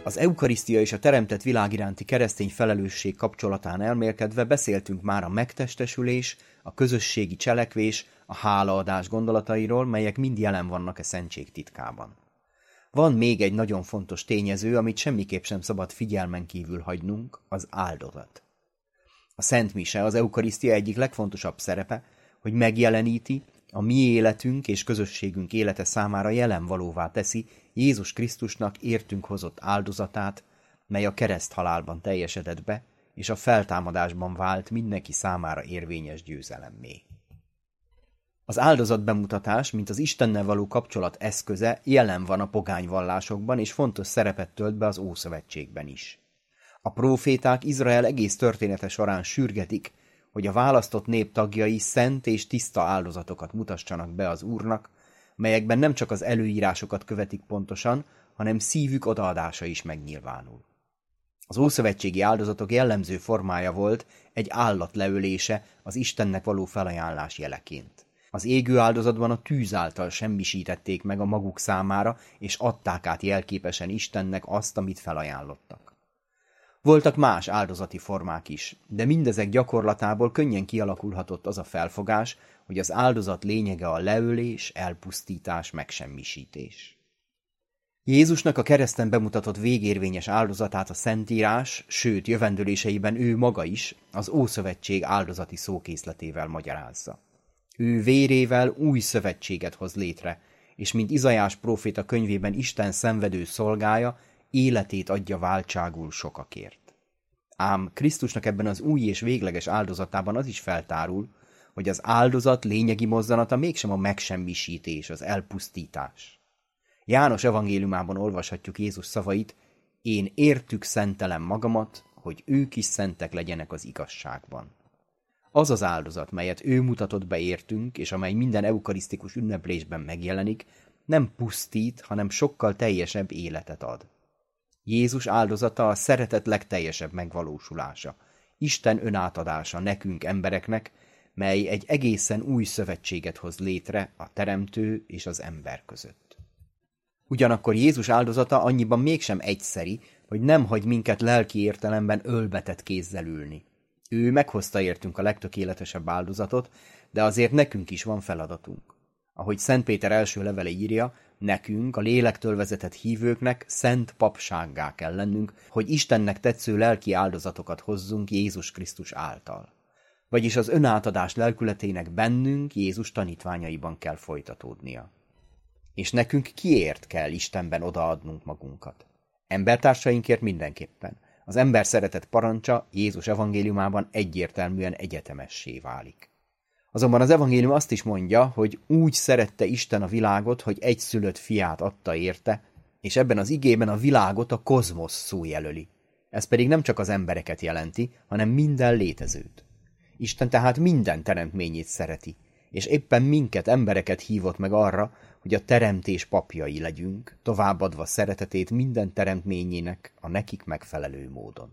Az eukarisztia és a teremtett világ iránti keresztény felelősség kapcsolatán elmélkedve beszéltünk már a megtestesülés, a közösségi cselekvés, a hálaadás gondolatairól, melyek mind jelen vannak a szentség titkában. Van még egy nagyon fontos tényező, amit semmiképp sem szabad figyelmen kívül hagynunk, az áldozat. A Szent Mise, az eukarisztia egyik legfontosabb szerepe, hogy megjeleníti, a mi életünk és közösségünk élete számára jelenvalóvá teszi Jézus Krisztusnak értünk hozott áldozatát, mely a kereszthalálban teljesedett be, és a feltámadásban vált mindenki számára érvényes győzelemmé. Az áldozatbemutatás, mint az Istennel való kapcsolat eszköze jelen van a pogány vallásokban, és fontos szerepet tölt be az Ószövetségben is. A próféták Izrael egész története során sürgetik, hogy a választott nép tagjai szent és tiszta áldozatokat mutassanak be az Úrnak, melyekben nem csak az előírásokat követik pontosan, hanem szívük odaadása is megnyilvánul. Az ószövetségi áldozatok jellemző formája volt egy állat leölése az Istennek való felajánlás jeleként. Az égő áldozatban a tűz által semmisítették meg a maguk számára, és adták át jelképesen Istennek azt, amit felajánlottak. Voltak más áldozati formák is, de mindezek gyakorlatából könnyen kialakulhatott az a felfogás, hogy az áldozat lényege a leölés, elpusztítás, megsemmisítés. Jézusnak a kereszten bemutatott végérvényes áldozatát a Szentírás, sőt jövendőléseiben ő maga is az Ószövetség áldozati szókészletével magyarázza. Ő vérével új szövetséget hoz létre, és mint Izaiás próféta könyvében Isten szenvedő szolgája, életét adja váltságul sokakért. Ám Krisztusnak ebben az új és végleges áldozatában az is feltárul, hogy az áldozat lényegi mozzanata mégsem a megsemmisítés, az elpusztítás. János evangéliumában olvashatjuk Jézus szavait: én értük szentelem magamat, hogy ők is szentek legyenek az igazságban. Az az áldozat, melyet ő mutatott be értünk, és amely minden eukarisztikus ünneplésben megjelenik, nem pusztít, hanem sokkal teljesebb életet ad. Jézus áldozata a szeretet legteljesebb megvalósulása, Isten önátadása nekünk embereknek, mely egy egészen új szövetséget hoz létre a teremtő és az ember között. Ugyanakkor Jézus áldozata annyiban mégsem egyszeri, hogy nem hagy minket lelki értelemben ölbetett kézzel ülni. Ő meghozta értünk a legtökéletesebb áldozatot, de azért nekünk is van feladatunk. Ahogy Szent Péter első levele írja, nekünk, a lélektől vezetett hívőknek szent papsággá kell lennünk, hogy Istennek tetsző lelki áldozatokat hozzunk Jézus Krisztus által. Vagyis az önátadás lelkületének bennünk, Jézus tanítványaiban kell folytatódnia. És nekünk kiért kell Istenben odaadnunk magunkat? Embertársainkért mindenképpen. Az ember szeretet parancsa Jézus evangéliumában egyértelműen egyetemessé válik. Azonban az evangélium azt is mondja, hogy úgy szerette Isten a világot, hogy egyszülött fiát adta érte, és ebben az igében a világot a kozmosz szó jelöli. Ez pedig nem csak az embereket jelenti, hanem minden létezőt. Isten tehát minden teremtményét szereti, és éppen minket, embereket hívott meg arra, hogy a teremtés papjai legyünk, továbbadva szeretetét minden teremtményének a nekik megfelelő módon.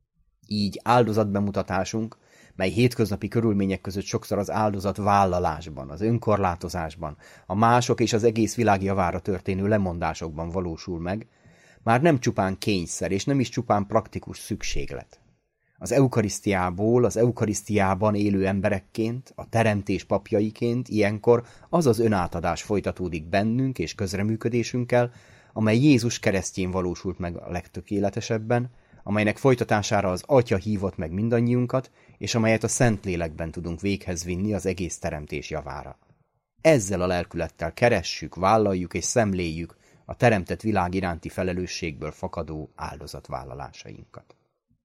Így áldozatbemutatásunk, mely hétköznapi körülmények között sokszor az áldozat vállalásban, az önkorlátozásban, a mások és az egész világ javára történő lemondásokban valósul meg, már nem csupán kényszer és nem is csupán praktikus szükséglet. Az eukarisztiából, az eukarisztiában élő emberekként, a teremtés papjaiként ilyenkor az az önátadás folytatódik bennünk és közreműködésünkkel, amely Jézus keresztjén valósult meg a legtökéletesebben, amelynek folytatására az Atya hívott meg mindannyiunkat, és amelyet a Szentlélekben tudunk véghez vinni az egész teremtés javára. Ezzel a lelkülettel keressük, vállaljuk és szemléljük a teremtett világ iránti felelősségből fakadó áldozatvállalásainkat.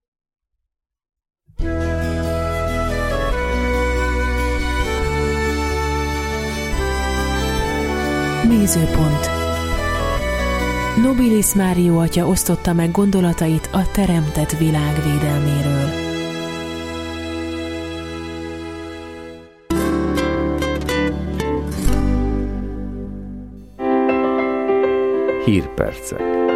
Nézőpont. Nobilis Mário atya osztotta meg gondolatait a teremtett világ védelméről. Hírpercek.